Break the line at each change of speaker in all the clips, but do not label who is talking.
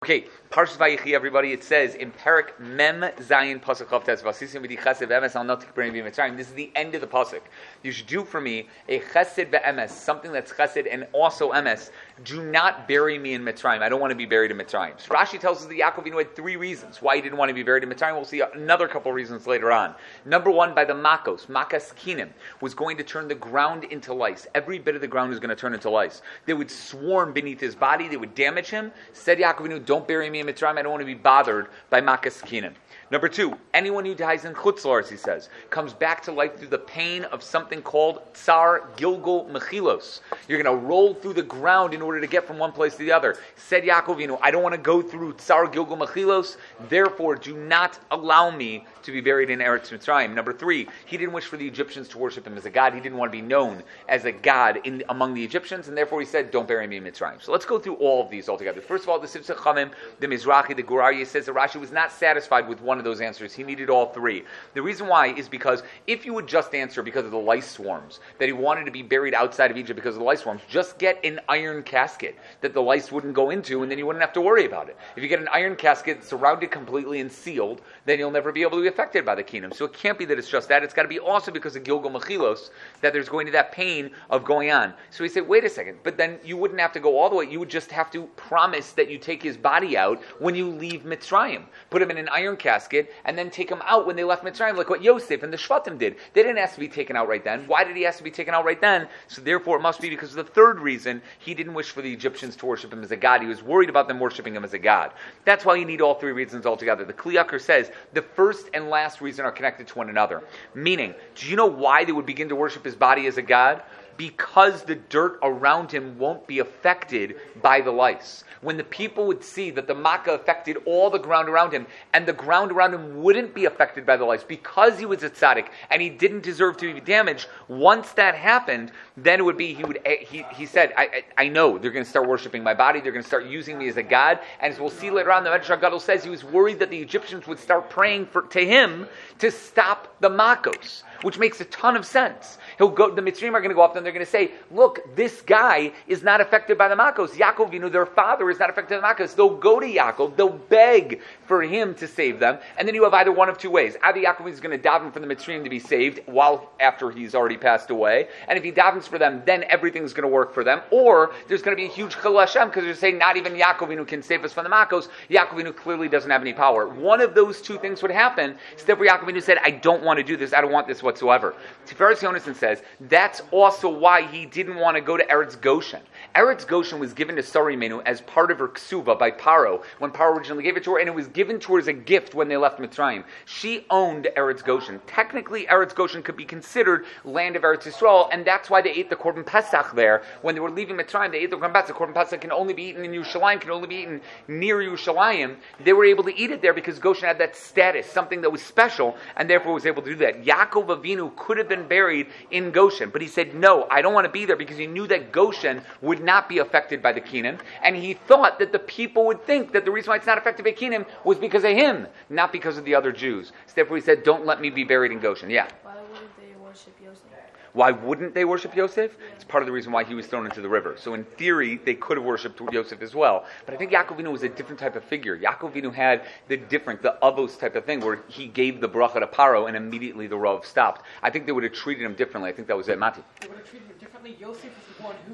Okay, Parshas Vayechi, everybody. It says in Perek Mem Zayin Pasuk Chav Tes Vasisim B'di Chesed V'Emes Al Not Tikbrei B'Mitzrayim. This is the end of the pasuk. You should do for me a Chesed V'Emes, something that's Chesed and also Emes. Do not bury me in Mitzrayim. I don't want to be buried in Mitzrayim. So Rashi tells us that Yaakov Avinu had three reasons why he didn't want to be buried in Mitzrayim. We'll see another couple reasons later on. Number one, by the Makos, Makas Kinim, was going to turn the ground into lice. Every bit of the ground is going to turn into lice. They would swarm beneath his body. They would damage him. Said Yaakov Avinu, don't bury me in Mitzrayim. I don't want to be bothered by Makas Kinim. Number two, anyone who dies in Chutz La'aretz, he says, comes back to life through the pain of something called Tsar Gilgul Mechilos. You're going to roll through the ground in order to get from one place to the other. Said Yaakov Avinu, I don't want to go through Tsar Gilgul Mechilos, therefore do not allow me to be buried in Eretz Mitzrayim. Number three, he didn't wish for the Egyptians to worship him as a god. He didn't want to be known as a god among the Egyptians, and therefore he said, don't bury me in Mitzrayim. So let's go through all of these altogether. First of all, the Sifsei Chamim, the Mizrahi, the Gur Aryeh says that Rashi was not satisfied with one of those answers. He needed all three. The reason why is because if you would just answer because of the lice swarms, that he wanted to be buried outside of Egypt because of the lice swarms, just get an iron casket that the lice wouldn't go into, and then you wouldn't have to worry about it. If you get an iron casket surrounded completely and sealed, then you'll never be able to be affected by the kingdom. So it can't be that it's just that. It's got to be also because of Gilgul Mechilos that there's going to that pain of going on. So he said, wait a second, but then you wouldn't have to go all the way. You would just have to promise that you take his body out when you leave Mitzrayim. Put him in an iron casket and then take him out when they left Mitzrayim, like what Yosef and the Shvatim did. They didn't ask to be taken out right then. Why did he ask to be taken out right then? So therefore it must be because of the third reason. He didn't wish for the Egyptians to worship him as a god. He was worried about them worshiping him as a god. That's why you need all three reasons altogether. The Kli Yakar says the first and last reason are connected to one another. Meaning, do you know why they would begin to worship his body as a god? Because the dirt around him won't be affected by the lice. When the people would see that the makkah affected all the ground around him, and the ground around him wouldn't be affected by the lice because he was a tzaddik and he didn't deserve to be damaged, once that happened, then it would be, he said, I know they're going to start worshiping my body, they're going to start using me as a god, and as we'll see later on, the Medrash Gadol says he was worried that the Egyptians would start praying to him to stop the makkos, which makes a ton of sense. The Mitzrayim are going to go up and they're going to say, look, this guy is not affected by the Makos. Yaakov, their father is not affected by the Makos. They'll go to Yaakov, they'll beg for him to save them, and then you have either one of two ways. Either Yaakov is going to daven for the Mitzrayim to be saved after he's already passed away, and if he davens for them, then everything's going to work for them, or there's going to be a huge Chilul Hashem, because they're saying not even Yaakov can save us from the Makos. Yaakov clearly doesn't have any power. One of those two things would happen. Therefore Yaakov said, I don't want to do this, I don't want this whatsoever. Tiferes Yonason says, that's also why he didn't want to go to Eretz Goshen. Eretz Goshen was given to Sari Menu as part of her ksuva by Paro, when Paro originally gave it to her, and it was given to her as a gift when they left Mitzrayim. She owned Eretz Goshen. Technically, Eretz Goshen could be considered land of Eretz Yisrael, and that's why they ate the Korban Pesach there. When they were leaving Mitzrayim, they ate the Korban Pesach. The Korban Pesach can only be eaten in Yerushalayim, can only be eaten near Yerushalayim. They were able to eat it there because Goshen had that status, something that was special, and therefore was able to do that. Yaakov Avinu could have been buried in Goshen, but he said, no, I don't want to be there, because he knew that Goshen would not be affected by the Kenan, and he thought that the people would think that the reason why it's not affected by Kenan was because of him, not because of the other Jews. So therefore he said, don't let me be buried in Goshen. Yeah?
Why wouldn't they worship Yosef?
Why wouldn't they worship Yosef? It's part of the reason why he was thrown into the river. So in theory, they could have worshipped Yosef as well. But I think Yaakov Avinu was a different type of figure. Yaakov Avinu had the Avos type of thing, where he gave the bracha to Paro and immediately the Rav stopped. I think they would have treated him differently. I think that was it. Mati.
They would have treated him differently. Yosef is the one who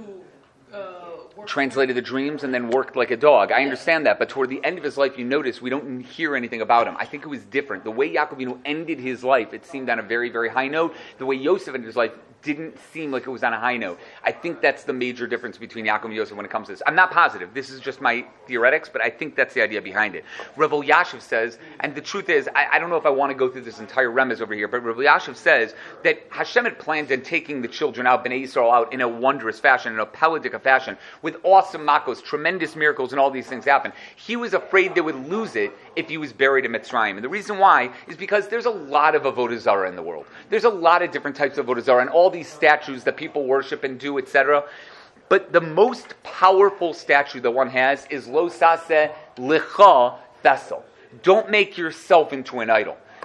translated the dreams and then worked like a dog. I understand that, but toward the end of his life, you notice we don't hear anything about him. I think it was different. The way Yaakov Avinu ended his life, it seemed on a very, very high note. The way Yosef ended his life didn't seem like it was on a high note. I think that's the major difference between Yaakov and Yosef when it comes to this. I'm not positive. This is just my theoretics, but I think that's the idea behind it. Rav Elyashiv says, and the truth is, I don't know if I want to go through this entire remez over here, but Rav Elyashiv says that Hashem had planned on taking the children out, Bnei Yisrael out, in a wondrous fashion, in a Peladic fashion, with awesome makos, tremendous miracles, and all these things happen. He was afraid they would lose it if he was buried in Mitzrayim. And the reason why is because there's a lot of Avodah Zarah in the world. There's a lot of different types of Avodah Zarah, and all these statues that people worship and do, etc. But the most powerful statue that one has is Lo Saseh Licha Vessel. Don't make yourself into an idol.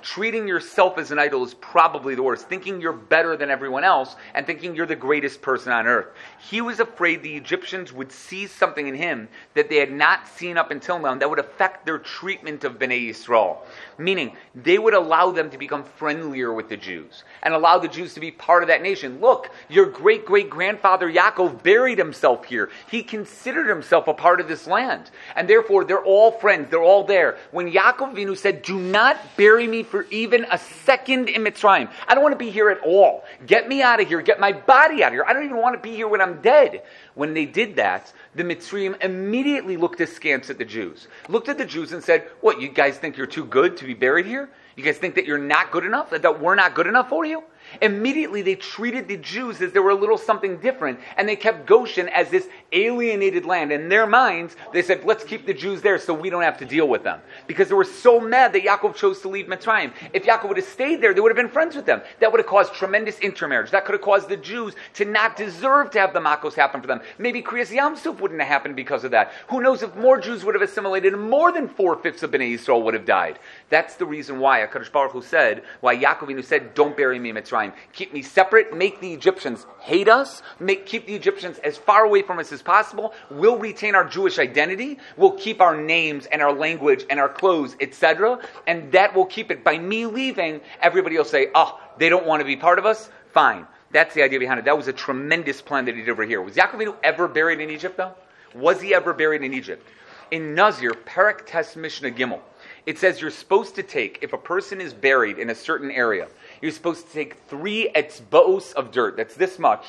treating yourself as an idol is probably the worst. Thinking you're better than everyone else and thinking you're the greatest person on earth. He was afraid the Egyptians would see something in him that they had not seen up until now, and that would affect their treatment of Bnei Yisrael. Meaning, they would allow them to become friendlier with the Jews and allow the Jews to be part of that nation. Look, your great-great-grandfather Yaakov buried himself here. He considered himself a part of this land. And therefore, they're all friends. They're all there. When Yaakov Avinu said, do not bury me for even a second in Mitzrayim. I don't want to be here at all. Get me out of here. Get my body out of here. I don't even want to be here when I'm dead. When they did that, the Mitzrayim immediately looked askance at the Jews. Looked at the Jews and said, what, you guys think you're too good to be buried here? You guys think that you're not good enough? That we're not good enough for you? Immediately they treated the Jews as they were a little something different, and they kept Goshen as this alienated land. In their minds, they said, let's keep the Jews there so we don't have to deal with them. Because they were so mad that Yaakov chose to leave Mitzrayim. If Yaakov would have stayed there, they would have been friends with them. That would have caused tremendous intermarriage. That could have caused the Jews to not deserve to have the Makos happen for them. Maybe Kriyas Yam-Suf wouldn't have happened because of that. Who knows if more Jews would have assimilated and more than 4/5 of Bnei Yisrael would have died. That's the reason why HaKadosh Baruch Hu said, why Yaakov Avinu said, don't bury me in Mitzrayim. Keep me separate, make the Egyptians hate us, keep the Egyptians as far away from us as possible. We'll retain our Jewish identity, we'll keep our names and our language and our clothes, etc. And that will keep it. By me leaving, everybody will say, oh, they don't want to be part of us? Fine. That's the idea behind it. That was a tremendous plan that he did over here. Was Yaakov Avinu ever buried in Egypt, though? Was he ever buried in Egypt? In Nazir, Perek Tes Mishnah Gimel, it says you're supposed to take, if a person is buried in a certain area, you're supposed to take 3 etzba'os of dirt. That's this much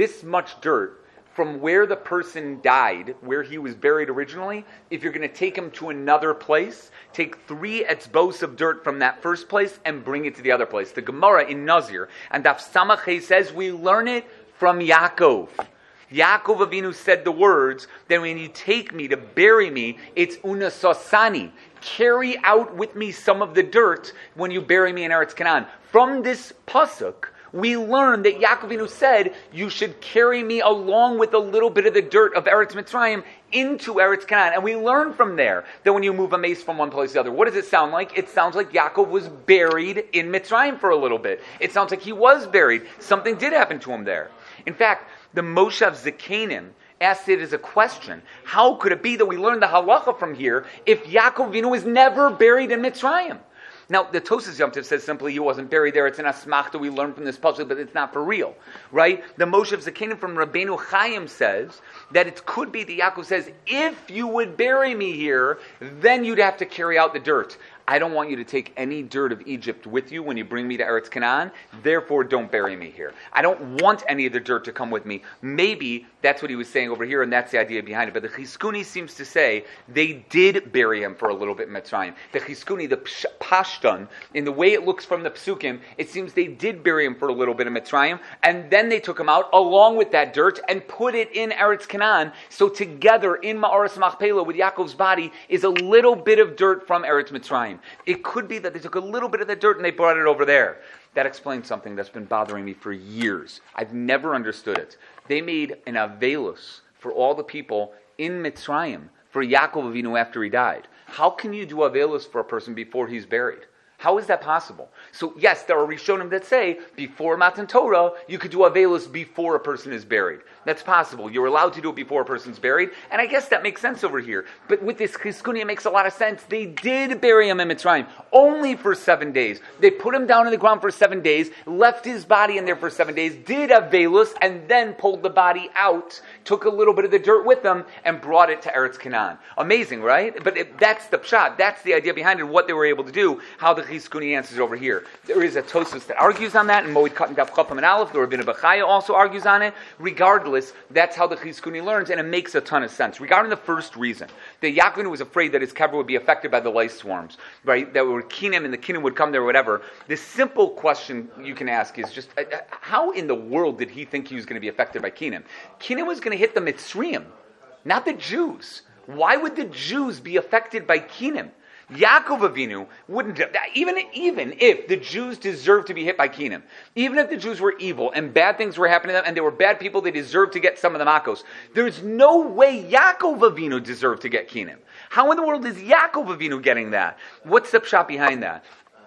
dirt from where the person died, where he was buried originally. If you're going to take him to another place, take 3 etzba'os of dirt from that first place and bring it to the other place. The Gemara in Nazir and Daf Samachay says we learn it from Yaakov. Yaakov Avinu said the words that when you take me to bury me, it's unasosani. Carry out with me some of the dirt when you bury me in Eretz Canaan. From this pasuk, we learn that Yaakov Avinu said, you should carry me along with a little bit of the dirt of Eretz Mitzrayim into Eretz Canaan. And we learn from there that when you move a mace from one place to the other, what does it sound like? It sounds like Yaakov was buried in Mitzrayim for a little bit. It sounds like he was buried. Something did happen to him there. In fact, the Moshav Zekanim asked it as a question. How could it be that we learn the halacha from here if Yaakov Avinu was never buried in Mitzrayim? Now, the Tosas Yom Tov says simply he wasn't buried there. It's an asmachta we learn from this pasuk, but it's not for real, right? The Moshav Zekanim from Rabbeinu Chaim says that it could be that Yaakov says, if you would bury me here, then you'd have to carry out the dirt. I don't want you to take any dirt of Egypt with you when you bring me to Eretz Canaan. Therefore, don't bury me here. I don't want any of the dirt to come with me. Maybe that's what he was saying over here, and that's the idea behind it. But the Chizkuni seems to say they did bury him for a little bit in Mitzrayim. The Chizkuni, the Pashtan, in the way it looks from the Psukim, it seems they did bury him for a little bit in Mitzrayim, and then they took him out along with that dirt and put it in Eretz Canaan. So together in Ma'aras Machpelah with Yaakov's body is a little bit of dirt from Eretz Mitzrayim. It could be that they took a little bit of the dirt and they brought it over there. That explains something that's been bothering me for years. I've never understood it. They made an avelus for all the people in Mitzrayim for Yaakov Avinu after he died. How can you do avelus for a person before he's buried? How is that possible? So yes, there are Rishonim that say before Matan Torah, you could do avelus before a person is buried. That's possible. You're allowed to do it before a person's buried, and I guess that makes sense over here. But with this Chizkuni, it makes a lot of sense. They did bury him in Mitzrayim, only for 7 days. They put him down in the ground for 7 days, left his body in there for 7 days, did avelus, and then pulled the body out, took a little bit of the dirt with them, and brought it to Eretz Canaan. Amazing, right? But that's the pshat. That's the idea behind it, what they were able to do, how the Chizkuni answers over here. There is a Tosfos that argues on that, and Moed Katan Daf Chafam and Aleph, the Rabbeinu Bechaya also argues on it. Regardless, that's how the Chizkuni learns, and it makes a ton of sense. Regarding the first reason, that Yaakov was afraid that his kever would be affected by the lice swarms, right? That were Kinim, and the Kinim would come there or whatever. The simple question you can ask is just, how in the world did he think he was going to be affected by Kinim? Kinim was going to hit the Mitzrayim, not the Jews. Why would the Jews be affected by Kinim? Yaakov Avinu wouldn't, even if the Jews deserved to be hit by Kinim, even if the Jews were evil and bad things were happening to them and they were bad people, they deserved to get some of the Makos. There's no way Yaakov Avinu deserved to get Kinim. How in the world is Yaakov Avinu getting that? What's the pshat behind that?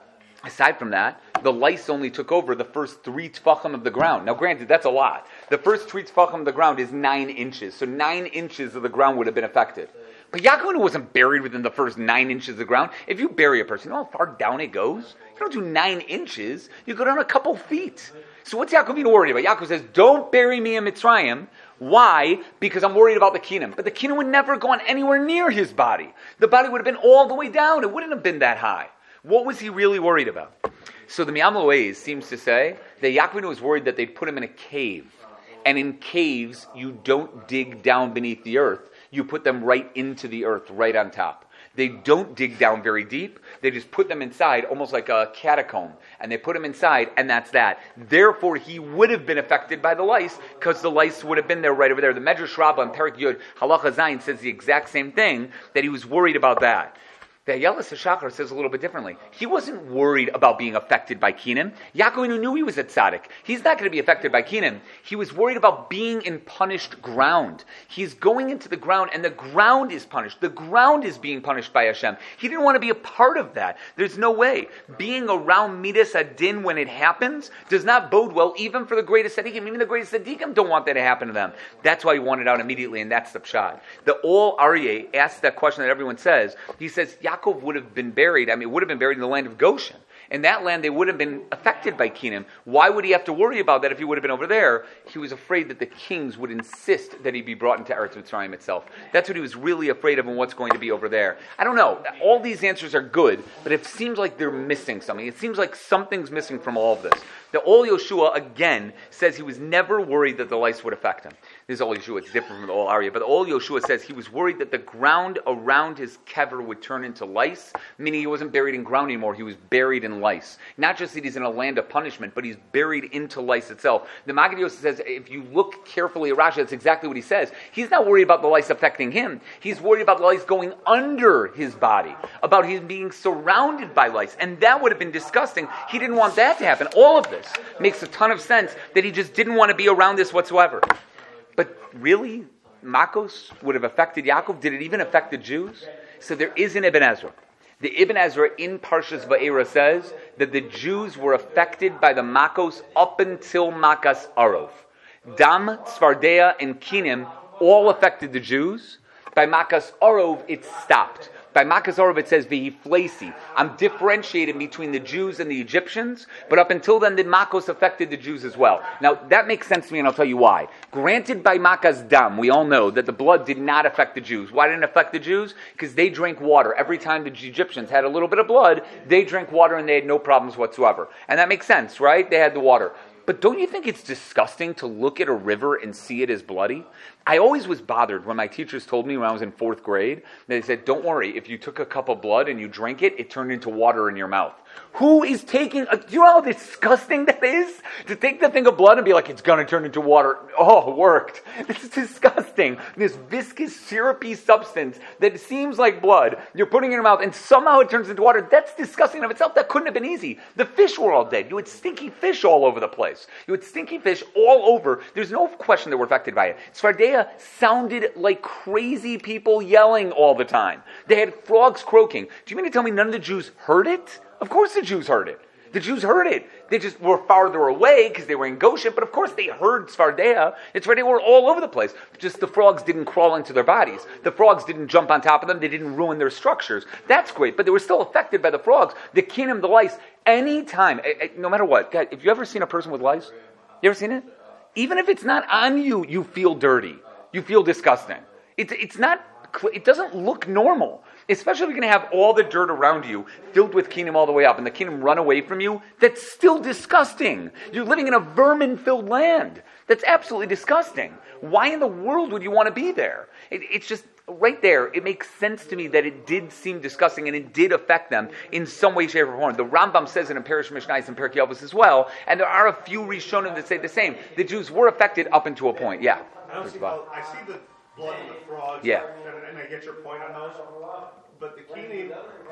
Aside from that, the lice only took over the first 3 tfachim of the ground. Now, granted, that's a lot. The first 3 tfachim of the ground is 9 inches. So 9 inches of the ground would have been affected. But Yaakov wasn't buried within the first 9 inches of the ground. If you bury a person, you know how far down it goes? You don't do 9 inches. You go down a couple feet. So what's Yaakov being worried about? Yaakov says, don't bury me in Mitzrayim. Why? Because I'm worried about the kinnim. But the kinnim would never have gone anywhere near his body. The body would have been all the way down. It wouldn't have been that high. What was he really worried about? So the Miyam Lo'ez seems to say that Yaakov was worried that they'd put him in a cave. And in caves, you don't dig down beneath the earth. You put them right into the earth, right on top. They don't dig down very deep. They just put them inside, almost like a catacomb. And they put him inside, and that's that. Therefore, he would have been affected by the lice, because the lice would have been there right over there. The Medrash Rabbah in Perek Yud, Halacha Zayin, says the exact same thing, that he was worried about that. The Ayeles HaShachar says a little bit differently. He wasn't worried about being affected by Kinim. Yaakov knew he was a tzaddik. He's not going to be affected by Kinim. He was worried about being in punished ground. He's going into the ground, and the ground is punished. The ground is being punished by Hashem. He didn't want to be a part of that. There's no way. Being around Midas Adin when it happens does not bode well, even for the greatest tzaddikim. Even the greatest tzaddikim don't want that to happen to them. That's why he wanted out immediately, and that's the pshat. The Ol Aryeh asks that question that everyone says. He says, Yaakov would have been buried, would have been buried in the land of Goshen. In that land, they would have been affected by Kinim. Why would he have to worry about that if he would have been over there? He was afraid that the kings would insist that he be brought into Eretz Mitzrayim itself. That's what he was really afraid of and what's going to be over there. I don't know. All these answers are good, but it seems like they're missing something. It seems like something's missing from all of this. The Ol Yoshua, again, says he was never worried that the lice would affect him. This is Ol Yoshua, it's different from the Ol Aryeh, but the Ol Yoshua says he was worried that the ground around his kever would turn into lice, meaning he wasn't buried in ground anymore, he was buried in lice. Not just that he's in a land of punishment, but he's buried into lice itself. The Maggid Yosef says, if you look carefully at Rashi, that's exactly what he says. He's not worried about the lice affecting him, he's worried about the lice going under his body, about him being surrounded by lice, and that would have been disgusting. He didn't want that to happen. All of this makes a ton of sense that he just didn't want to be around this whatsoever. But really, Makos would have affected Yaakov? Did it even affect the Jews? So there is an Ibn Ezra. The Ibn Ezra in Parshas Va'era says that the Jews were affected by the Makos up until Makas Arov. Dam, Tzfardea, and Kinim all affected the Jews. By Makas Arov, it stopped. By Makas Arov, it says, V'hiflesi. I'm differentiating between the Jews and the Egyptians, but up until then, the Makos affected the Jews as well. Now, that makes sense to me, and I'll tell you why. Granted, by Makas Dam, we all know that the blood did not affect the Jews. Why didn't it affect the Jews? Because they drank water. Every time the Egyptians had a little bit of blood, they drank water and they had no problems whatsoever. And that makes sense, right? They had the water. But don't you think it's disgusting to look at a river and see it as bloody? I always was bothered when my teachers told me when I was in 4th grade, they said, don't worry, if you took a cup of blood and you drank it, it turned into water in your mouth. Who is taking, do you know how disgusting that is? To take the thing of blood and be like, it's going to turn into water. Oh, it worked. This is disgusting. This viscous, syrupy substance that seems like blood, you're putting in your mouth and somehow it turns into water. That's disgusting in of itself. That couldn't have been easy. The fish were all dead. You had stinky fish all over the place. You had stinky fish all over. There's no question they were affected by it. Tzfardea sounded like crazy people yelling all the time. They had frogs croaking. Do you mean to tell me none of the Jews heard it? Of course the Jews heard it. The Jews heard it. They just were farther away because they were in Goshen, but of course they heard Tzfardea. Tzfardea were all over the place. Just the frogs didn't crawl into their bodies. The frogs didn't jump on top of them. They didn't ruin their structures. That's great, but they were still affected by the frogs. The kinim, the lice, anytime, no matter what. God, have you ever seen a person with lice? You ever seen it? Even if it's not on you, you feel dirty. You feel disgusting. It's not, it doesn't look normal. Especially if you're going to have all the dirt around you filled with kinim all the way up and the kinim run away from you, that's still disgusting. You're living in a vermin-filled land. That's absolutely disgusting. Why in the world would you want to be there? It's just, right there, it makes sense to me that it did seem disgusting and it did affect them in some way, shape, or form. The Rambam says it in Perish Mishnayos and Perkei Avos as well, and there are a few Rishonim that say the same. The Jews were affected up until a point. Yeah.
I see the blood and the frogs,
yeah.
And I get your point on those. But the kinim,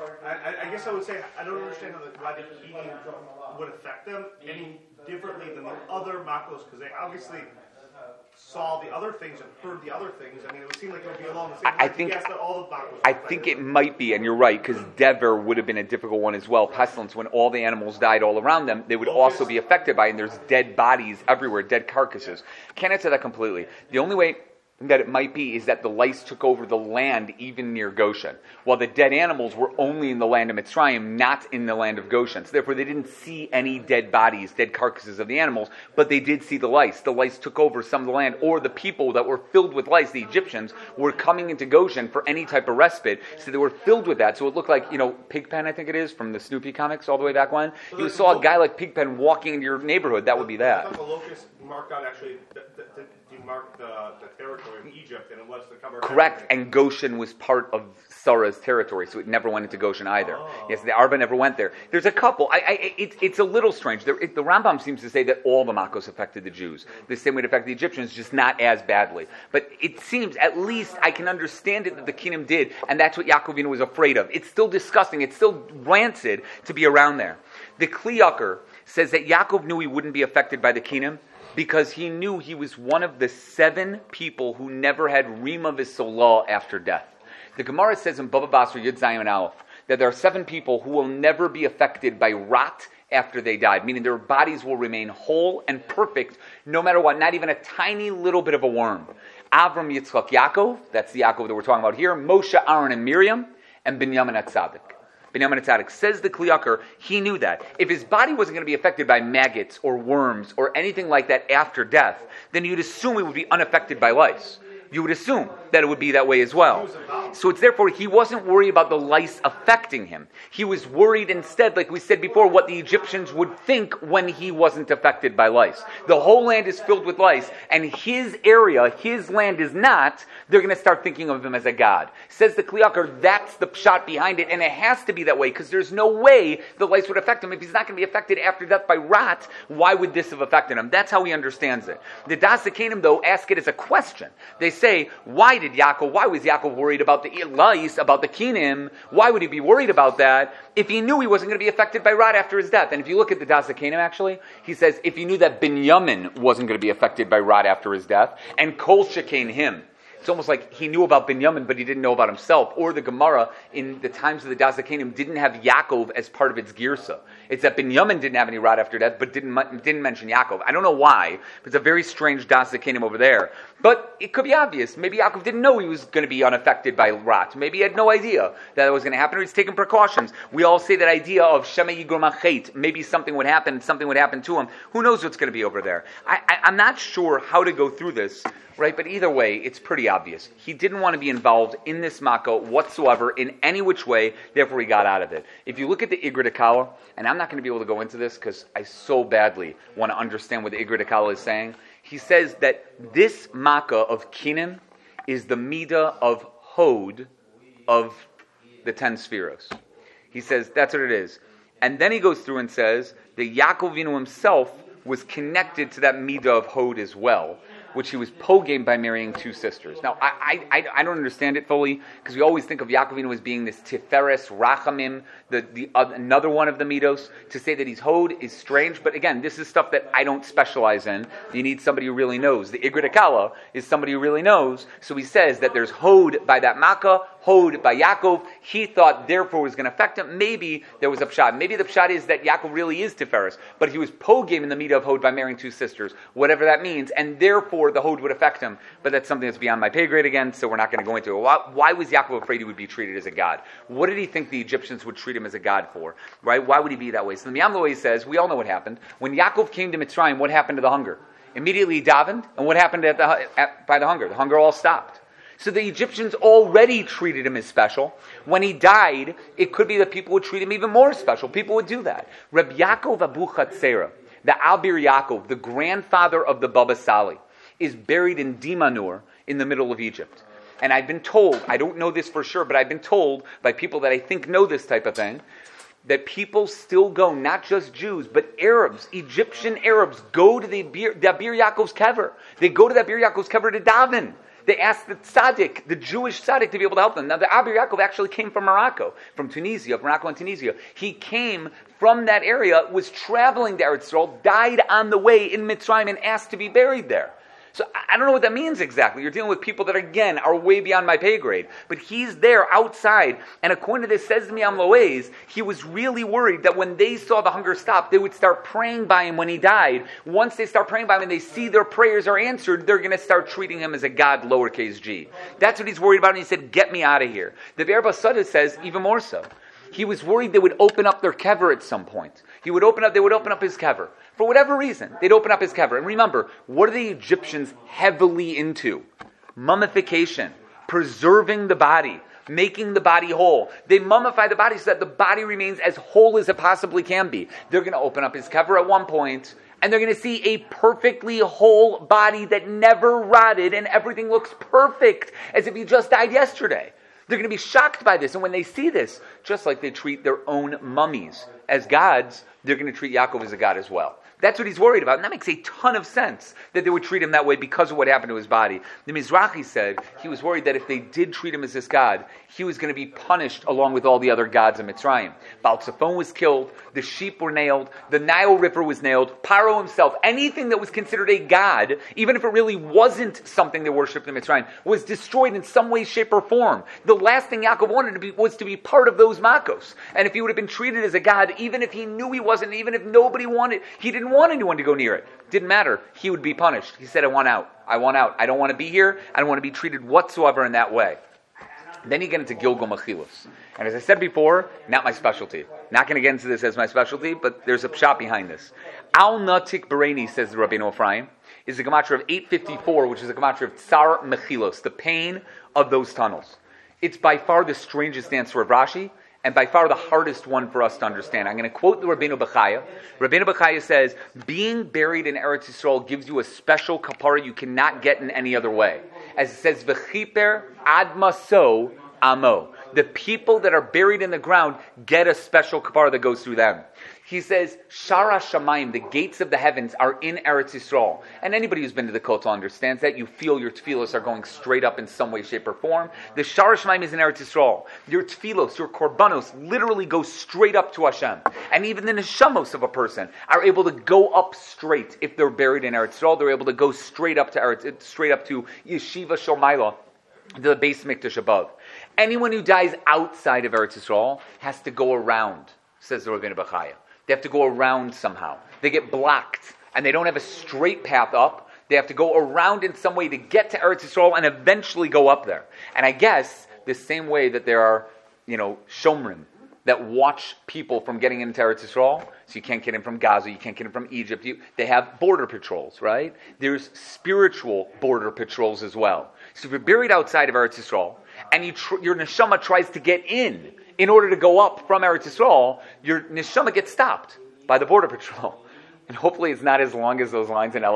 I guess I would say I don't understand why the kinim would affect them any differently than the other makos, because they obviously saw the other things and heard the other things, I mean, it would seem like it would be along the same
I
lines.
think-
Yes, that all the Makos
I think it might be, and you're right, because Dever would have been a difficult one as well. Pestilence, when all the animals died all around them, they would also be affected by it, and there's dead bodies everywhere, dead carcasses. Can't answer that completely. The only way that it might be is that the lice took over the land even near Goshen, while the dead animals were only in the land of Mitzrayim, not in the land of Goshen. So therefore they didn't see any dead bodies, dead carcasses of the animals, but they did see the lice. The lice took over some of the land, or the people that were filled with lice, the Egyptians, were coming into Goshen for any type of respite, so they were filled with that. So it looked like, Pigpen, I think it is, from the Snoopy comics all the way back when. You saw a guy like Pigpen walking into your neighborhood, that would be
I
that.
thought the locust marked out actually demarked the territory of Egypt, and it was the cover.
Correct, and Goshen was part of Sarah's territory, so it never went into Goshen either. Yes, the Arba never went there. There's a couple. It's a little strange. The Rambam seems to say that all the Makos affected the Jews, the same way it affected the Egyptians, just not as badly. But it seems, at least I can understand it, that the Kingdom did, and that's what Yaakov Avinu was afraid of. It's still disgusting. It's still rancid to be around there. The Kli Yakar says that Yaakov knew he wouldn't be affected by the Kingdom, because he knew he was one of the 7 people who never had Rima V'Solah after death. The Gemara says in Baba Basra Yud Zayin Aleph that there are 7 people who will never be affected by rot after they died, meaning their bodies will remain whole and perfect no matter what, not even a tiny little bit of a worm. Avram, Yitzchak, Yaakov, that's the Yaakov that we're talking about here, Moshe, Aaron, and Miriam, and Binyamin Atzadik. Binyamin Atzadik says the Kli Yakar, he knew that. If his body wasn't going to be affected by maggots or worms or anything like that after death, then you'd assume it would be unaffected by lice. You would assume that it would be that way as well. So it's therefore, he wasn't worried about the lice affecting him. He was worried instead, like we said before, what the Egyptians would think when he wasn't affected by lice. The whole land is filled with lice, and his area, his land is not. They're going to start thinking of him as a god. Says the Kli Yakar, that's the pshat behind it, and it has to be that way, because there's no way the lice would affect him. If he's not going to be affected after death by rot, why would this have affected him? That's how he understands it. The Das HaKanim, though, ask it as a question. They say, why was Yaakov worried about the lice, about the kinim? Why would he be worried about that if he knew he wasn't going to be affected by rot after his death? And if you look at the Das HaKanim, actually, he says, if he knew that Binyamin wasn't going to be affected by rot after his death, and Kol Shekain him, it's almost like he knew about Binyamin, but he didn't know about himself. Or the Gemara, in the times of the Das HaKanim, didn't have Yaakov as part of its girsa. It's that Binyamin didn't have any rot after death, but didn't mention Yaakov. I don't know why, but it's a very strange Das HaKanim over there. But it could be obvious. Maybe Yaakov didn't know he was going to be unaffected by rot. Maybe he had no idea that it was going to happen, or he's taking precautions. We all say that idea of Shema Yigor Machet. Maybe something would happen to him. Who knows what's going to be over there? I'm not sure how to go through this, right? But either way, it's pretty obvious. He didn't want to be involved in this makkah whatsoever in any which way, therefore he got out of it. If you look at the Igrit Akala, and I'm not going to be able to go into this because I so badly want to understand what the Igrit Akala is saying, he says that this makkah of Kinim is the midah of Hod of the 10 Spheros. He says that's what it is. And then he goes through and says that Yaakov Avinu himself was connected to that midah of Hod as well, which he was pogamed by marrying 2 sisters. Now, I don't understand it fully, because we always think of Yaakov Avinu as being this Tiferes, Rachamim, another one of the midos. To say that he's Hod is strange, but again, this is stuff that I don't specialize in. You need somebody who really knows. The Igrit Akala is somebody who really knows, so he says that there's Hod by that Makkah, Hod by Yaakov. He thought, therefore, it was going to affect him. Maybe there was a pshat. Maybe the pshat is that Yaakov really is Tiferes, but he was pogamed in the midah of Hod by marrying 2 sisters, whatever that means, and therefore the Hod would affect him. But that's something that's beyond my pay grade again, so we're not going to go into it. Why was Yaakov afraid he would be treated as a god? What did he think the Egyptians would treat him as a god for? Right? Why would he be that way? So the Miyam Loei says, we all know what happened. When Yaakov came to Mitzrayim, what happened to the hunger? Immediately he davened, and what happened by the hunger? The hunger all stopped. So the Egyptians already treated him as special. When he died, it could be that people would treat him even more special. People would do that. Reb Yaakov Abu Chatzera, the Albir Yaakov, the grandfather of the Baba Sali, is buried in Dimanur in the middle of Egypt. And I've been told, I don't know this for sure, but I've been told by people that I think know this type of thing, that people still go, not just Jews, but Arabs, Egyptian Arabs, go to the Albir Yaakov's kever. They go to the Albir Yaakov's kever to daven. They asked the tzaddik, the Jewish tzaddik, to be able to help them. Now, the Albir Yaakov actually came from Morocco, from Morocco and Tunisia. He came from that area, was traveling to Eretz Yisrael, died on the way in Mitzrayim, and asked to be buried there. So I don't know what that means exactly. You're dealing with people that, again, are way beyond my pay grade. But he's there outside, and according to this, says to me on Loez, he was really worried that when they saw the hunger stop, they would start praying by him when he died. Once they start praying by him and they see their prayers are answered, they're going to start treating him as a god, lowercase g. That's what he's worried about, and he said, get me out of here. The Be'er Basada says even more so. He was worried they would open up their kever at some point. They would open up his kever. For whatever reason, they'd open up his kever. And remember, what are the Egyptians heavily into? Mummification, preserving the body, making the body whole. They mummify the body so that the body remains as whole as it possibly can be. They're going to open up his kever at one point, and they're going to see a perfectly whole body that never rotted, and everything looks perfect, as if he just died yesterday. They're going to be shocked by this, and when they see this, just like they treat their own mummies as gods, they're going to treat Yaakov as a god as well. That's what he's worried about, and that makes a ton of sense that they would treat him that way because of what happened to his body. The Mizrahi said he was worried that if they did treat him as this god, he was going to be punished along with all the other gods of Mitzrayim. Baal Tzafon was killed, the sheep were nailed, the Nile River was nailed, Paro himself, anything that was considered a god, even if it really wasn't something they worshipped in Mitzrayim, was destroyed in some way, shape, or form. The last thing Yaakov wanted was to be part of those Makos. And if he would have been treated as a god, even if he knew he wasn't, even if nobody wanted, he didn't want anyone to go near it. Didn't matter. He would be punished. He said, I want out. I want out. I don't want to be here. I don't want to be treated whatsoever in that way. Then you get into Gilgal Mechilus. And as I said before, not my specialty. Not going to get into this as my specialty, but there's a pshat behind this. Al Natik Bereni, says the Rabbeinu Ephraim, is the gematria of 854, which is the gematria of Tsar Mechilos, the pain of those tunnels. It's by far the strangest answer of Rashi, and by far the hardest one for us to understand. I'm going to quote the Rabbeinu Bechaya. Rabbeinu Bechaya says, being buried in Eretz Yisrael gives you a special kapara you cannot get in any other way. As it says, V'chiper ad maso amo. The people that are buried in the ground get a special kapara that goes through them. He says, Shara Shamayim, the gates of the heavens, are in Eretz Yisrael. And anybody who's been to the Kotel understands that. You feel your tefillos are going straight up in some way, shape, or form. The Shara Shamayim is in Eretz Yisrael. Your tefillos, your korbanos, literally go straight up to Hashem. And even the neshamos of a person are able to go up straight. If they're buried in Eretz Yisrael, they're able to go straight up to Yeshiva Shomayla, the base mikdash above. Anyone who dies outside of Eretz Yisrael has to go around, says the Rabbeinu Bechaya. They have to go around somehow. They get blocked, and they don't have a straight path up. They have to go around in some way to get to Eretz Yisrael and eventually go up there. And I guess the same way that there are, Shomrim that watch people from getting into Eretz Yisrael, so you can't get in from Gaza, you can't get in from Egypt. They have border patrols, right? There's spiritual border patrols as well. So if you're buried outside of Eretz Yisrael, and your neshama tries to get in order to go up from Eretz Yisrael, your neshama gets stopped by the border patrol. And hopefully it's not as long as those lines in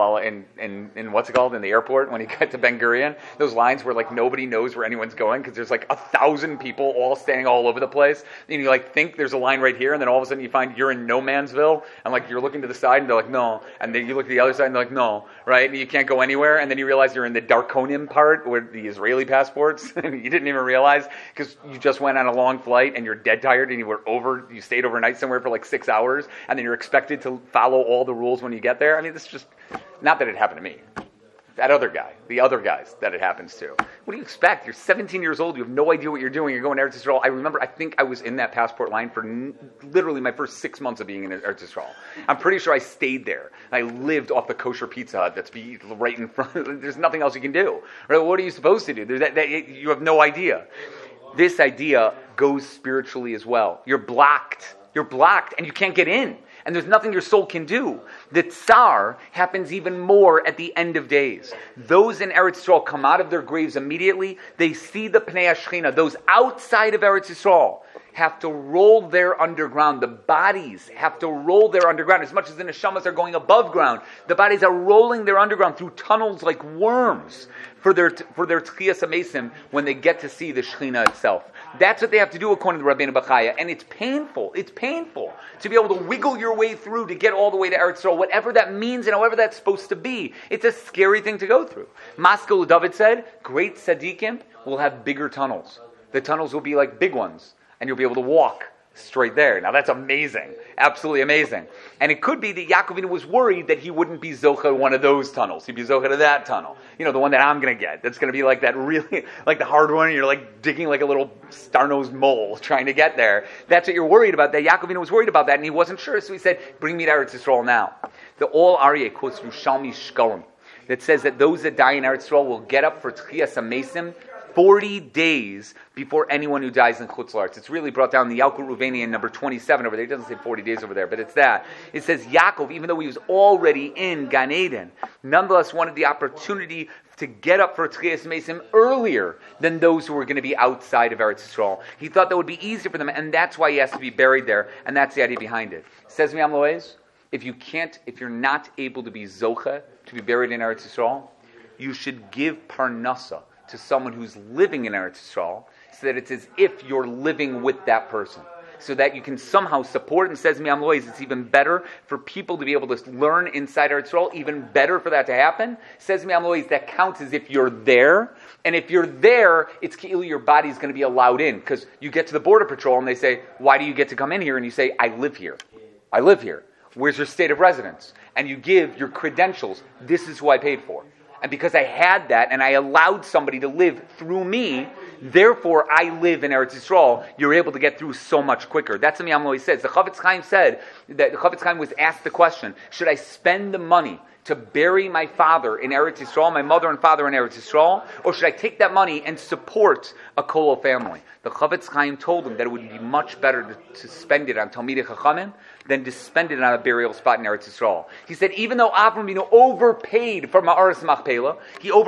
in what's it called, in the airport when you get to Ben Gurion. Those lines where nobody knows where anyone's going because there's 1,000 people all standing all over the place. And you think there's a line right here, and then all of a sudden you find you're in no mansville, and you're looking to the side and they're like, no. And then you look to the other side and they're like, no, right? And you can't go anywhere. And then you realize you're in the Darkonim part where the Israeli passports, and you didn't even realize because you just went on a long flight and you're dead tired and you stayed overnight somewhere for 6 hours, and then you're expected to follow all the rules when you get there. I mean, this is just, not that it happened to me. That other guy, the other guys that it happens to. What do you expect? You're 17 years old, you have no idea what you're doing, you're going to Eretz Yisrael. I think I was in that passport line for literally my first 6 months of being in Eretz Yisrael. I'm pretty sure I stayed there. I lived off the kosher Pizza Hut that's right in front. There's nothing else you can do. Right? What are you supposed to do? You have no idea. This idea goes spiritually as well. You're blocked, and you can't get in. And there's nothing your soul can do. The tsar happens even more at the end of days. Those in Eretz Yisrael come out of their graves immediately. They see the Pnei HaShechina. Those outside of Eretz Yisrael have to roll there underground. The bodies have to roll there underground. As much as the neshamas are going above ground, the bodies are rolling there underground through tunnels like worms for their Tchiyas HaMesim when they get to see the Shechina itself. That's what they have to do according to Rabbeinu Bechaya. And it's painful. It's painful to be able to wiggle your way through to get all the way to Eretz Yisrael, whatever that means and however that's supposed to be. It's a scary thing to go through. Maskil David said, great tzaddikim will have bigger tunnels. The tunnels will be like big ones, and you'll be able to walk Straight there. Now that's amazing. Absolutely amazing. And it could be that Yaakov Avinu was worried that he wouldn't be Zocha one of those tunnels. He'd be Zocha to that tunnel. The one that I'm going to get. That's going to be like that really, like the hard one, and you're like digging like a little star-nosed mole trying to get there. That's what you're worried about. That Yaakov Avinu was worried about that, and he wasn't sure, so he said, bring me to Eretz Yisrael now. The All Aryeh quotes from Shalmi Shkolim that says that those that die in Eretz Yisrael will get up for Tchias HaMesim 40 days before anyone who dies in Chutz La'aretz. It's really brought down the Yalkut Ruveni in number 27 over there. It doesn't say 40 days over there, but it's that. It says Yaakov, even though he was already in Gan Eden, nonetheless wanted the opportunity to get up for Tchias HaMesim earlier than those who were going to be outside of Eretz Yisrael. He thought that would be easier for them, and that's why he has to be buried there, and that's the idea behind it. Says Miyam Loez, if you're not able to be Zocha, to be buried in Eretz Yisrael, you should give Parnasa to someone who's living in Eretz Yisrael, so that it's as if you're living with that person, so that you can somehow support. And says Miyam Loez, it's even better for people to be able to learn inside Eretz Yisrael, even better for that to happen. Says Miyam Loez, that counts as if you're there, and if you're there, it's ki'ili your body's going to be allowed in, because you get to the border patrol and they say, why do you get to come in here? And you say, I live here. I live here. Where's your state of residence? And you give your credentials. This is who I paid for. And because I had that, and I allowed somebody to live through me, therefore I live in Eretz Yisrael, you're able to get through so much quicker. That's what Miyam Loez says. The Chavetz Chaim said, that the Chavetz Chaim was asked the question, should I spend the money to bury my father in Eretz Yisrael, my mother and father in Eretz Yisrael, or should I take that money and support a Kollel family? The Chavetz Chaim told him that it would be much better to spend it on Talmidei Chachamim than to spend it on a burial spot in Eretz Yisrael. He said, even though Avram Avinu overpaid for Ma'aras Machpelah,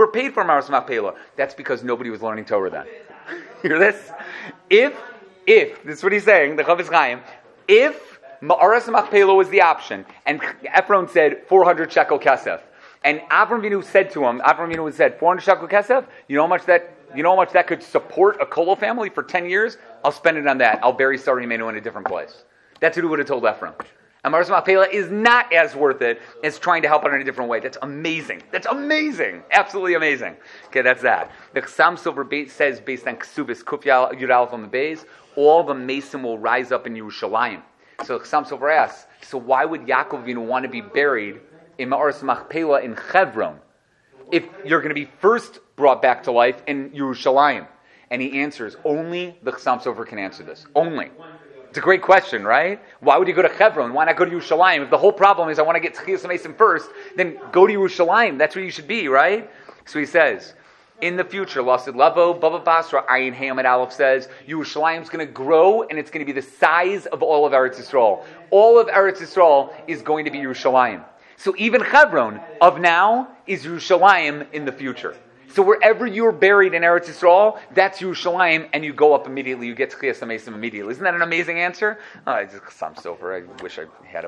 that's because nobody was learning Torah then. Hear this? If, this is what he's saying, the Chavetz Chaim, if Ma'aras Machpelah was the option, and Ephron said 400 shekel kesef, and Avram Avinu said to him, 400 shekel kesef, you know how much that could support a Kollel family for 10 years? I'll spend it on that. I'll bury Sarah Himenu in a different place. That's what he would have told Ephron. And Ma'aras Machpelah is not as worth it as trying to help out in a different way. That's amazing. Absolutely amazing. Okay, that's that. The Chassam Sofer says, based on Ksubis, Kuf Yud Aleph on the Beis, all the Mason will rise up in Yerushalayim. So the Chassam Sofer asks, so why would Yaakov Avinu want to be buried in Ma'aras Machpelah in Chevron if you're going to be first brought back to life in Yerushalayim? And he answers, only the Chassam Sofer can answer this. Only. It's a great question, right? Why would you go to Hebron? Why not go to Yerushalayim? If the whole problem is I want to get Tchias HaMesim first, then go to Yerushalayim. That's where you should be, right? So he says, in the future, Lasid Lavo, Baba Basra, Ayin Hamad Aleph says, Yerushalayim is going to grow and it's going to be the size of all of Eretz Yisrael. All of Eretz Yisrael is going to be Yerushalayim. So even Hebron of now is Yerushalayim in the future. So wherever you're buried in Eretz Yisrael, that's Yerushalayim, and you go up immediately. You get Tchias HaMesim immediately. Isn't that an amazing answer? It's just Chassam Sofer. I wish I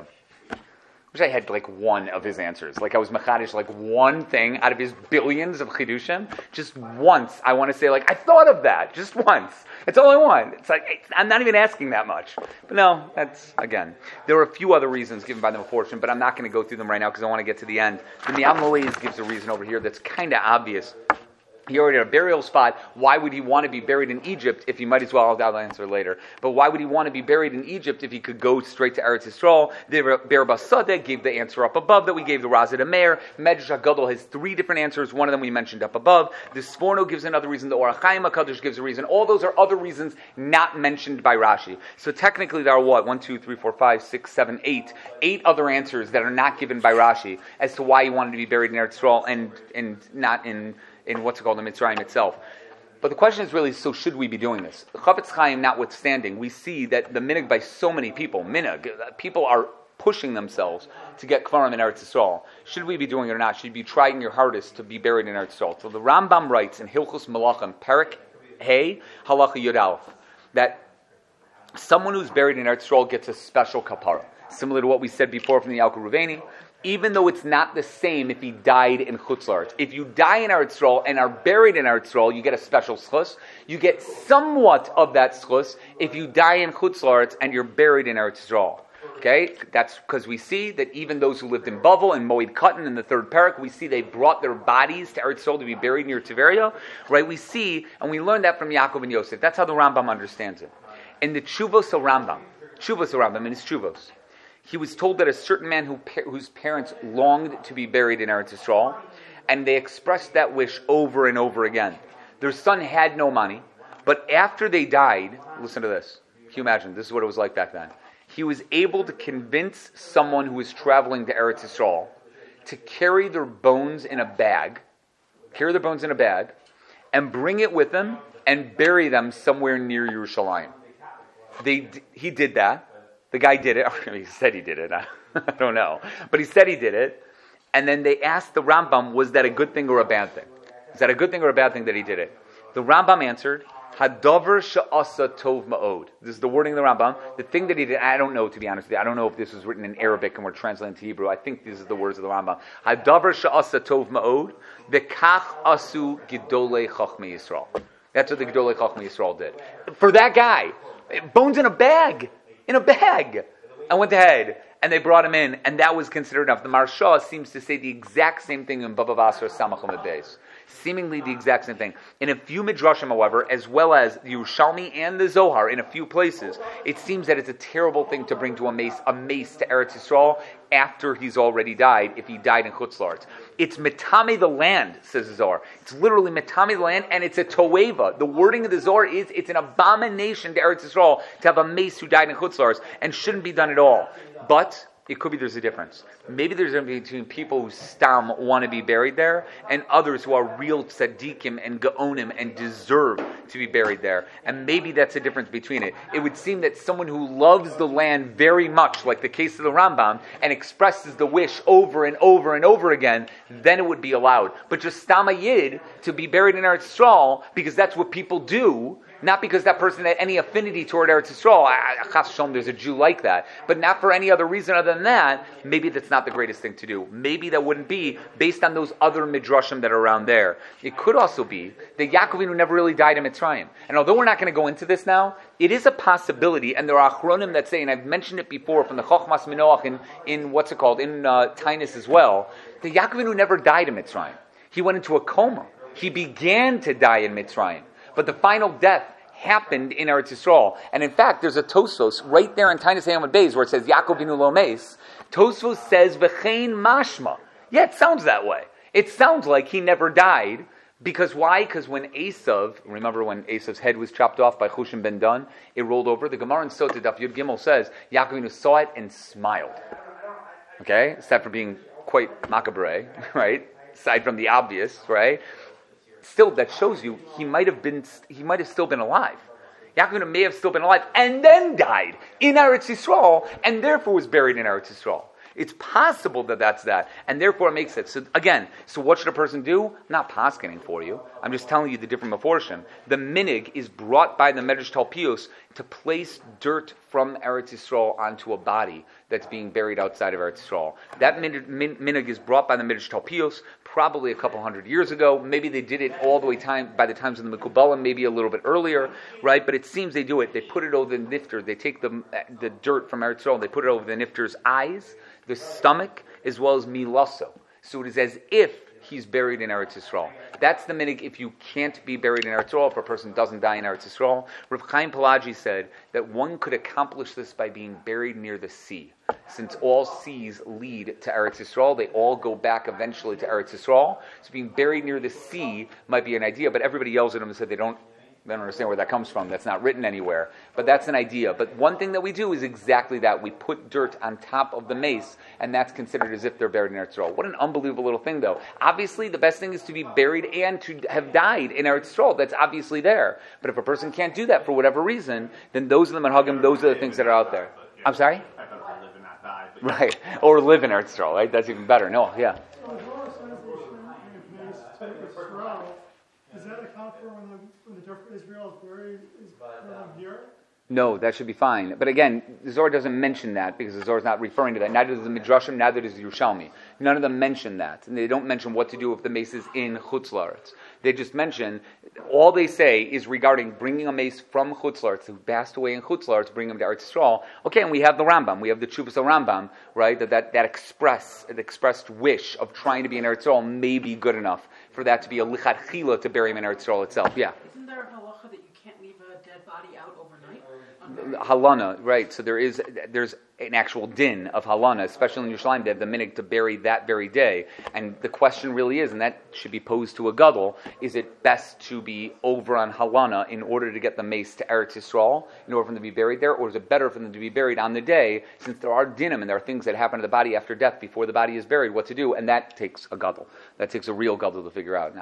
had like one of his answers. Like I was machadish like one thing out of his billions of chidushim. Just once, I want to say like I thought of that. Just once. It's all I want. It's like I'm not even asking that much. But no, that's again. There are a few other reasons given by the Meforshim, but I'm not going to go through them right now because I want to get to the end. The Miyam Loez gives a reason over here that's kind of obvious. He already had a burial spot. Why would he want to be buried in Egypt if he might as well? I'll answer later. But why would he want to be buried in Egypt if he could go straight to Eretz Yisrael? The Ber Basadeh gave the answer up above that we gave the Razid Meir. Medrash HaGadol has three different answers. One of them we mentioned up above. The Sforno gives another reason. The Orach Chaim HaKadosh gives a reason. All those are other reasons not mentioned by Rashi. So technically there are what? 1, 2, 3, 4, 5, 6, 7, 8. 8 other answers that are not given by Rashi as to why he wanted to be buried in Eretz Yisrael and not in what's called the Mitzrayim itself. But the question is really, so should we be doing this? The Chavetz Chaim notwithstanding, we see that the minhag by so many people, people are pushing themselves to get Kvarim in Eretz Yisrael. Should we be doing it or not? Should you be trying your hardest to be buried in Eretz Yisrael? So the Rambam writes in Hilchos Malachim, Perek Hey, Halacha Yud Aleph, that someone who's buried in Eretz Yisrael gets a special kapara, similar to what we said before from the Yalkut Ruveni, even though it's not the same if he died in Chutz La'aretz. If you die in Eretz Yisrael and are buried in Eretz Yisrael, you get a special schus. You get somewhat of that schus if you die in Chutz La'aretz and you're buried in Eretz Yisrael. Okay? That's because we see that even those who lived in Bavel and Moed Katan in the third parak, we see they brought their bodies to Eretz Yisrael to be buried near Tiberia. Right? We see, and we learn that from Yaakov and Yosef. That's how the Rambam understands it. In the Chuvos Rambam, in his Chuvos, he was told that a certain man whose parents longed to be buried in Eretz Yisrael, and they expressed that wish over and over again. Their son had no money, but after they died, listen to this. Can you imagine? This is what it was like back then. He was able to convince someone who was traveling to Eretz Yisrael to carry their bones in a bag, and bring it with them and bury them somewhere near Yerushalayim. He did that. The guy did it. He said he did it. I don't know. But he said he did it. And then they asked the Rambam, was that a good thing or a bad thing? Is that a good thing or a bad thing that he did it? The Rambam answered, Hadavar she'asa tov ma'od. This is the wording of the Rambam. The thing that he did, I don't know, to be honest with you. I don't know if this was written in Arabic and we're translating to Hebrew. I think this is the words of the Rambam. Hadavar she'asa tov ma'od, v'kach asu gidolei chachmei Yisrael. That's what the Gedolei Chachmei Yisrael did. For that guy, bones in a bag, and went ahead, and they brought him in, and that was considered enough. The Maharsha seems to say the exact same thing in Bava Basra Samach Lamed Beis. Seemingly the exact same thing. In a few midrashim, however, as well as the Yerushalmi and the Zohar, in a few places, it seems that it's a terrible thing to bring to a mace to Eretz Yisrael after he's already died, if he died in Chutz La'aretz. It's metame the land, says the Zohar. It's literally metame the land, and it's a toeva. The wording of the Zohar is it's an abomination to Eretz Yisrael to have a mace who died in Chutz La'aretz, and shouldn't be done at all. But it could be there's a difference. Maybe there's a difference between people who stam want to be buried there and others who are real tzaddikim and gaonim and deserve to be buried there. And maybe that's the difference between it. It would seem that someone who loves the land very much, like the case of the Rambam, and expresses the wish over and over and over again, then it would be allowed. But just stam a yid to be buried in Eretz Yisrael, because that's what people do, not because that person had any affinity toward Eretz Yisrael. Chas Shalom, there's a Jew like that. But not for any other reason other than that, maybe that's not the greatest thing to do. Maybe that wouldn't be based on those other midrashim that are around there. It could also be that Yaakov Avinu never really died in Mitzrayim. And although we're not going to go into this now, it is a possibility, and there are achronim that say, and I've mentioned it before from the Chochmas Minoach in what's it called, in Tainus as well, that Yaakov Avinu never died in Mitzrayim. He went into a coma. He began to die in Mitzrayim. But the final death happened in Eretz Yisrael. And in fact, there's a Tosfos right there in Tainus Hamad Beis where it says Yaakov Avinu lo meis. Tosfos says v'chein mashma. Yeah, it sounds that way. It sounds like he never died. Because why? Because when Esav, remember when Esav's head was chopped off by Chushim ben Dan, it rolled over. The Gemara in Sotah Daf Yud Gimel says Yaakov Avinu saw it and smiled. Okay, aside from being quite macabre, right? Aside from the obvious, right? Still, that shows you he might have still been alive. Yaakov Avinu may have still been alive and then died in Eretz Yisrael and therefore was buried in Eretz Yisrael. It's possible that that's that, and therefore it makes it. So again, what should a person do? I'm not paskening for you. I'm just telling you the different proportion. The minig is brought by the Medrash Talpios to place dirt from Eretz Yisrael onto a body that's being buried outside of Eretz Yisrael. That minig is brought by the Medrash Talpios probably a couple hundred years ago. Maybe they did it all the way by the times of the Mekubalim, maybe a little bit earlier, right? But it seems they do it. They put it over the nifter. They take the dirt from Eretz Yisrael and they put it over the nifter's eyes, the stomach, as well as milaso. So it is as if he's buried in Eretz Yisrael. That's the minig if you can't be buried in Eretz Yisrael, if a person doesn't die in Eretz Yisrael. Rav Chaim Pelagi said that one could accomplish this by being buried near the sea. Since all seas lead to Eretz Yisrael, they all go back eventually to Eretz Yisrael. So being buried near the sea might be an idea, but everybody yells at them and said they don't understand where that comes from. That's not written anywhere. But that's an idea. But one thing that we do is exactly that. We put dirt on top of the mace, and that's considered as if they're buried in Eretz Yisrael. What an unbelievable little thing, though. Obviously, the best thing is to be buried and to have died in Eretz Yisrael. That's obviously there. But if a person can't do that for whatever reason, then those are the manhagim, those are the things that are out there. I'm sorry? Right. Or live in Eretz Yisrael, right? That's even better. No, yeah.
Does that account for when the dirt for Israel is buried here?
No, that should be fine. But again, the Zohar doesn't mention that because the Zohar is not referring to that. Neither does the Midrashim, neither does the Yerushalmi. None of them mention that. And they don't mention what to do if the mace is in Chutz La'aretz. They just mention, all they say is regarding bringing a mace from Chutz La'aretz, who passed away in Chutz La'aretz, bring him to Eretz Yisrael. Okay, and we have the Rambam. We have the Chuvas Rambam, right? That expressed wish of trying to be in Eretz Yisrael may be good enough for that to be a lichat chila to bury him in Eretz Yisrael itself. Yeah.
Isn't there a halacha that you can't leave a dead body out overnight?
halana, right? So there's an actual din of halana, especially in Yerushalayim. They have the minhag to bury that very day, and the question really is, and that should be posed to a gadol: is it best to be over on halana in order to get the mace to Eretz Yisrael, in order for them to be buried there, or is it better for them to be buried on the day, since there are dinim and there are things that happen to the body after death before the body is buried? What to do? And that takes a gadol. That takes a real gadol to figure out.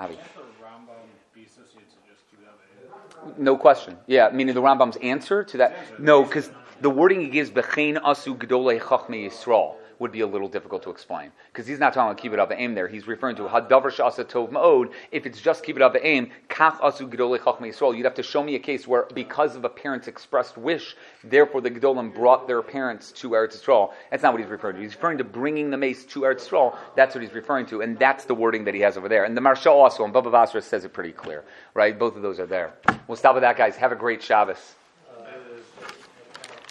No question. Yeah, meaning the Rambam's answer to that. No, because the wording he gives, "B'chein asu gedolei chachmei Yisrael," would be a little difficult to explain. Because he's not talking about kibbut av v'aim there. He's referring to hadavar she'asa tov ma'od. If it's just kibbut av v'aim, kach asu gedolei chachmei Yisrael, you'd have to show me a case where, because of a parent's expressed wish, therefore the gedolim brought their parents to Eretz Yisrael. That's not what he's referring to. He's referring to bringing the mace to Eretz Yisrael. That's what he's referring to, and that's the wording that he has over there. And the Marshal also, and Baba Basra says it pretty clear, right? Both of those are there. We'll stop with that, guys. Have a great Shabbos.